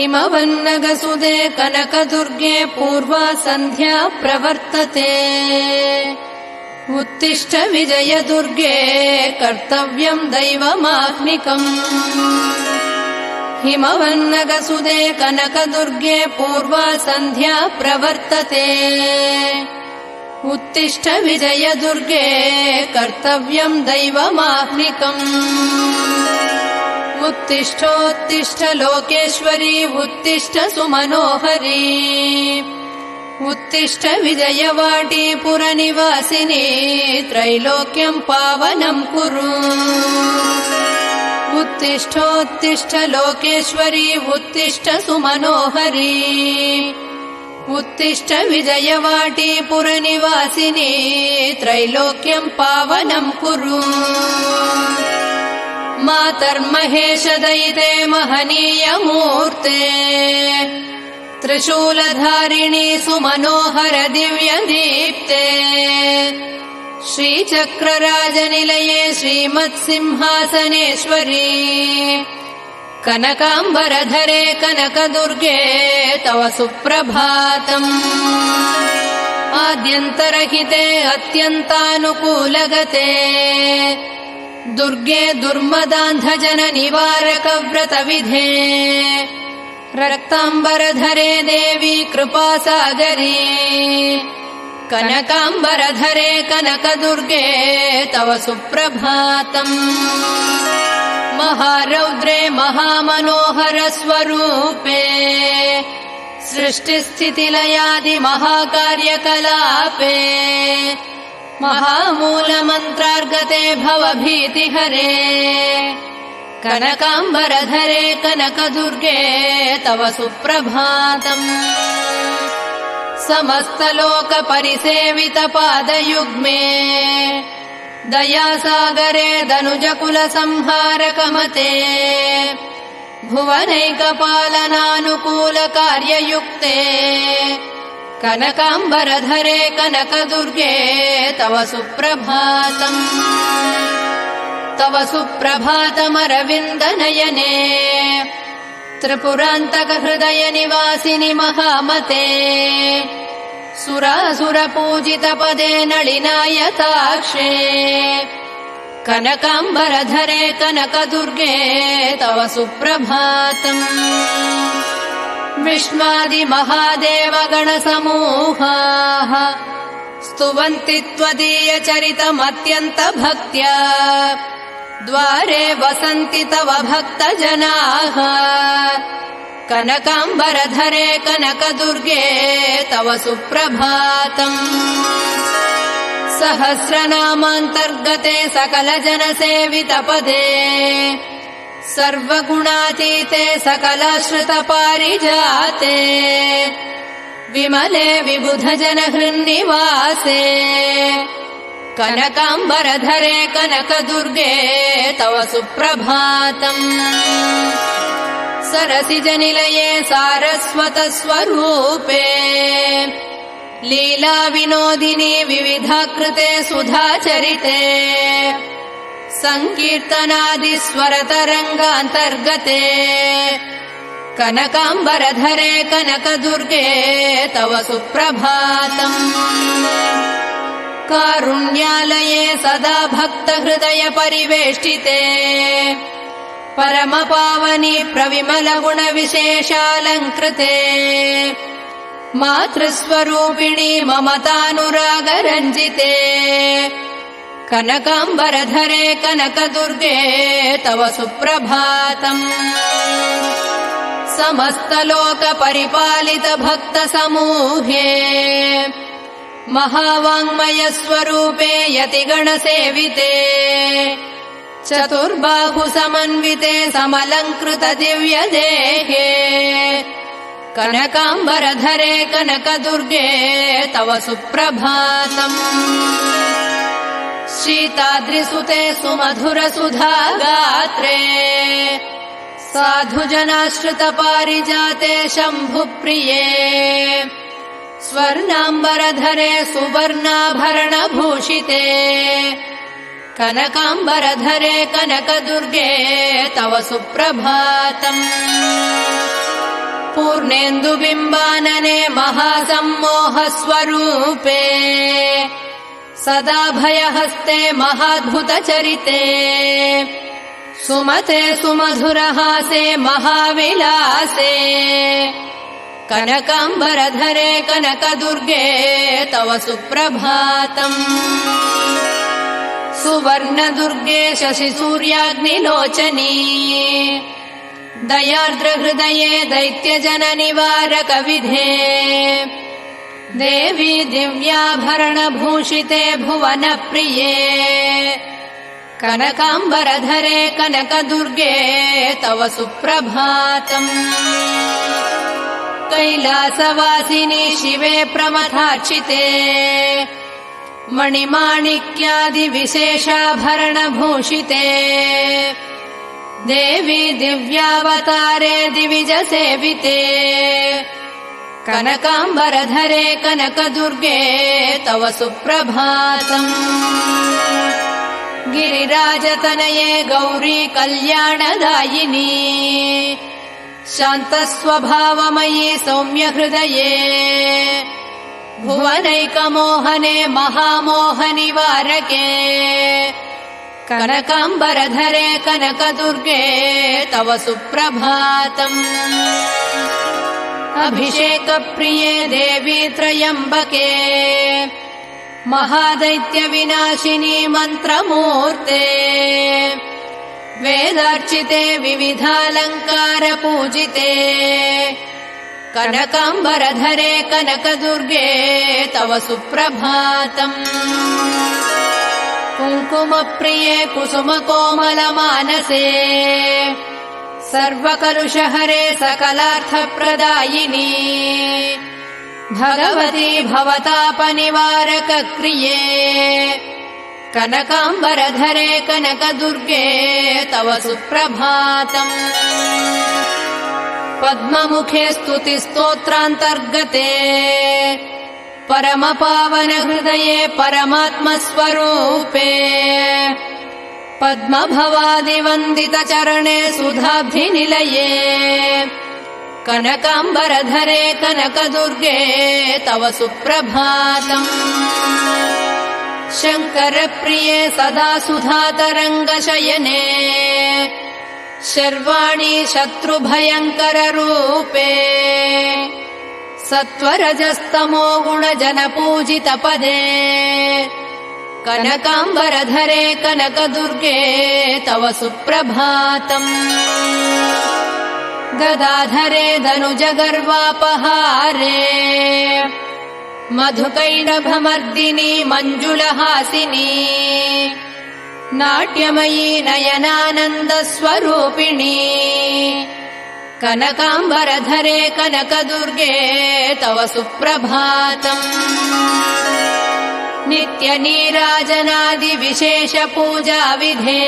हिमवन्नगसुदे कनकदुर्गे पूर्वा सन्ध्या प्रवर्तते उत्तिष्ठ विजयदुर्गे कर्तव्यम् दैवमाह्निकम् हिमवन्नगसुदे कनकदुर्गे पूर्वा सन्ध्या प्रवर्तते उत्तिष्ठ विजयदुर्गे कर्तव्यम् दैवमाह्निकम् उत्तिष्ठोत्तिष्ठ लोकेश्वरी उत्तिष्ठ सुमनोहरी उत्तिष्ठ विजयवाटी पुरनिवासिनी त्रैलोक्यम् पावनम् कुरु उत्तिष्ठोत्तिष्ठ लोकेश्वरी उत्तिष्ठ सुमनोहरी उत्तिष्ठ विजयवाटी पुरनिवासिनी त्रैलोक्यम् पावनम् कुरु मातर्महेश दयिते महनीयमूर्ते त्रिशूलधारिणी सुमनोहर दिव्यदीप्ते श्रीचक्रराजनिलये श्रीमत्सिंहासनेश्वरी कनकाम्बरधरे कनकदुर्गे तव सुप्रभातम् आद्यन्तरहिते अत्यन्तानुकूलगते दुर्गे दुर्मदान्धजननिवारकव्रतविधे रक्ताम्बरधरे देवी कृपासागरी कनकाम्बरधरे कनकदुर्गे तव सुप्रभातम् महारौद्रे महामनोहर स्वरूपे सृष्टिस्थितिलयादि महाकार्यकलापे महामूलमन्त्रार्गते भवभीतिहरे कनकाम्बरधरे कनकदुर्गे तव सुप्रभातम् समस्तलोकपरिसेवितपादयुग्मे दयासागरे दनुजकुलसंहारकमते भुवनैकपालनानुकूलकार्ययुक्ते कनकाम्बरधरे कनकदुर्गे तव सुप्रभातम् तव सुप्रभातमरविन्दनयने त्रिपुरान्तकहृदयनिवासिनि महामते सुरासुरपूजितपदे नलिनायताक्षे कनकाम्बरधरे कनकदुर्गे तव सुप्रभातम् विश्वादिमहादेवगणसमूहाः स्तुवन्ति त्वदीयचरितमत्यन्तभक्त्या द्वारे वसन्ति तव भक्तजनाः कनकाम्बरधरे कनकदुर्गे तव सुप्रभातम् सहस्रनामान्तर्गते सकलजनसेवितपदे सर्वगुणातीते सकलाश्रितपारिजाते विमले विबुधजनहृन्निवासे कनकाम्बरधरे कनकदुर्गे तव सुप्रभातम् सरसिजनिलये सारस्वतस्वरूपे लीलाविनोदिनी विविधाकृते सुधाचरिते सङ्कीर्तनादिस्वरतरङ्गान्तर्गते कनकाम्बरधरे कनकदुर्गे तव सुप्रभातम् कारुण्यालये सदा भक्तहृदयपरिवेष्टिते परमपावनि प्रविमलगुणविशेषालङ्कृते मातृस्वरूपिणि ममतानुरागरञ्जिते कनकाम्बरधरे कनकदुर्गे तव सुप्रभातम् समस्तलोकपरिपालितभक्तसमूहे महावाङ्मयस्वरूपे यतिगणसेविते चतुर्बाहुसमन्विते समलङ्कृतदिव्यदेहे कनकाम्बरधरे कनकदुर्गे तव सुप्रभातम् शीताद्रिसुते सुमधुरसुधागात्रे साधुजनाश्रितपारिजाते शम्भुप्रिये स्वर्णाम्बरधरे सुवर्णाभरणभूषिते कनकाम्बरधरे कनकदुर्गे तव सुप्रभातम् पूर्णेन्दुबिम्बानने महासम्मोहस्वरूपे सदा भयहस्ते महाद्भुतचरिते सुमते सुमधुरहासे महाविलासे कनकाम्बरधरे कनकदुर्गे तव सुप्रभातम् सुवर्णदुर्गे शशिसूर्याग्निलोचनी दयार्द्रहृदये दैत्यजननिवारकविधे देवी दिव्याभरणभूषिते भुवनप्रिये कनकाम्बरधरे कनकदुर्गे तव सुप्रभातम् कैलासवासिनी शिवे प्रमथार्चिते मणिमाणिक्यादिविशेषाभरणभूषिते देवी दिव्यावतारे दिविजसेविते कनकाम्बरधरे कनकदुर्गे तव सुप्रभातम् गिरिराजतनये गौरी कल्याणदायिनी शान्तस्वभावमयी सौम्यहृदये भुवनैकमोहने महामोहनिवारके कनकाम्बरधरे कनकदुर्गे तव सुप्रभातम् अभिषेकप्रिये देवी त्रयम्बके महादैत्यविनाशिनी मन्त्रमूर्ते वेदार्चिते विविधालङ्कारपूजिते कनकाम्बरधरे कनकदुर्गे तव सुप्रभातम् कुङ्कुमप्रिये कुसुमकोमलमानसे सर्वकलुषहरे सकलार्थप्रदायिनी भगवती भवतापनिवारकक्रिये कनकाम्बरधरे कनकदुर्गे तव सुप्रभातम् पद्ममुखे स्तुतिस्तोत्रान्तर्गते परमपावनहृदये परमात्मस्वरूपे पद्मभवादिवन्दितचरणे सुधाब्धिनिलये कनकाम्बरधरे कनकदुर्गे तव सुप्रभातम् शङ्करप्रिये सदा सुधातरङ्गशयने शर्वाणि शत्रुभयङ्कररूपे सत्त्वरजस्तमो गुणजनपूजितपदे कनकाम्बरधरे कनकदुर्गे तव सुप्रभातम् गदाधरे धनुजगर्वापहारे मधुकैटभमर्दिनी मञ्जुलहासिनी नाट्यमयी नयनानन्दस्वरूपिणी कनकाम्बरधरे कनकदुर्गे तव सुप्रभातम् नित्यनीराजनादिविशेषपूजाविधे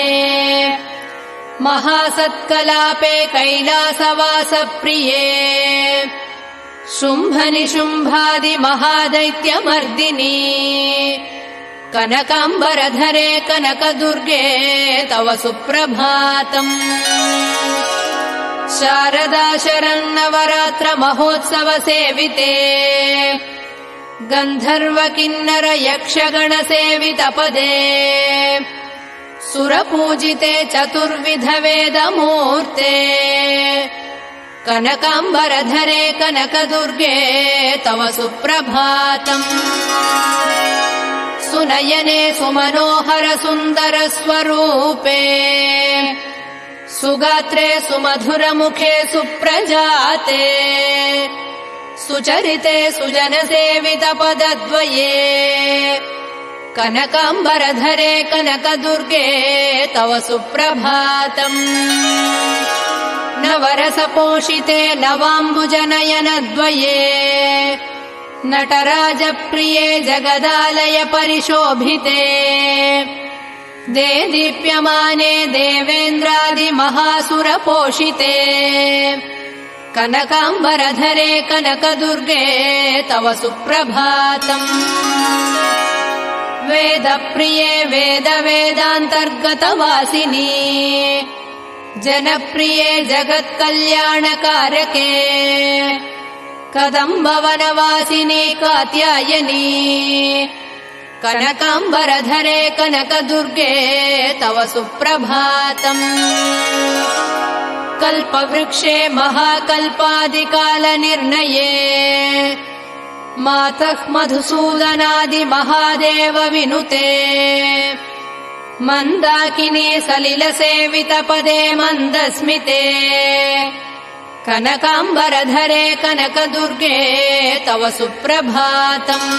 महासत्कलापे कैलासवासप्रिये शुम्भनिशुम्भादिमहादैत्यमर्दिनी कनकाम्बरधरे कनकदुर्गे तव सुप्रभातम् शारदा शरन्नवरात्रमहोत्सवसेविते गन्धर्वकिन्नरयक्षगणसेवितपदे सुरपूजिते चतुर्विधवेदमूर्ते कनकाम्बरधरे कनकदुर्गे तव सुप्रभातम् सुनयने सुमनोहर सुन्दरस्वरूपे सुगात्रे सुमधुरमुखे सुप्रजाते सुचरिते सुजनसेवितपदद्वये कनकाम्बरधरे कनकदुर्गे तव सुप्रभातम् नवरसपोषिते नवाम्बुजनयनद्वये नटराजप्रिये जगदालय परिशोभिते देदीप्यमाने देवेन्द्रादिमहासुरपोषिते कनकाम्बरधरे कनकदुर्गे तव सुप्रभातम् वेदप्रिये वेदवेदान्तर्गतवासिनी जनप्रिये जगत्कल्याणकारके कदम्बवनवासिनी कात्यायनी कनकाम्बरधरे कनकदुर्गे तव सुप्रभातम् कल्पवृक्षे महाकल्पादिकालनिर्णये मातः मधुसूदनादिमहादेव विनुते मन्दाकिनी सलिलसेवितपदे मन्दस्मिते कनकाम्बरधरे कनकदुर्गे तव सुप्रभातम्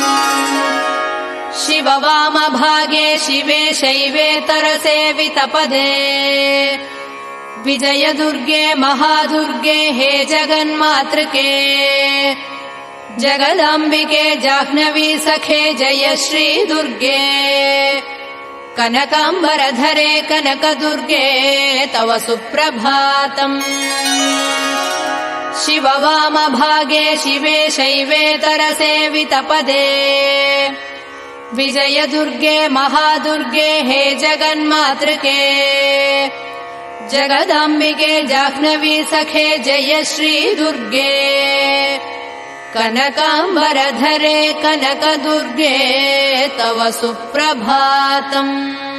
शिववामभागे शिवे शैवेतरसेवितपदे विजयदुर्गे महादुर्गे हे जगन्मातृके जगदाम्बिके जाह्नवी सखे जय श्रीदुर्गे कनकाम्बरधरे कनकदुर्गे तव सुप्रभातम् शिववामभागे शिवे शैवेतरसेवितपदे विजयदुर्गे महादुर्गे हे जगन्मातृके जगदाम्बिके जाह्नवी सखे जय श्रीदुर्गे कनकाम्बरधरे कनकदुर्गे तव सुप्रभातम्।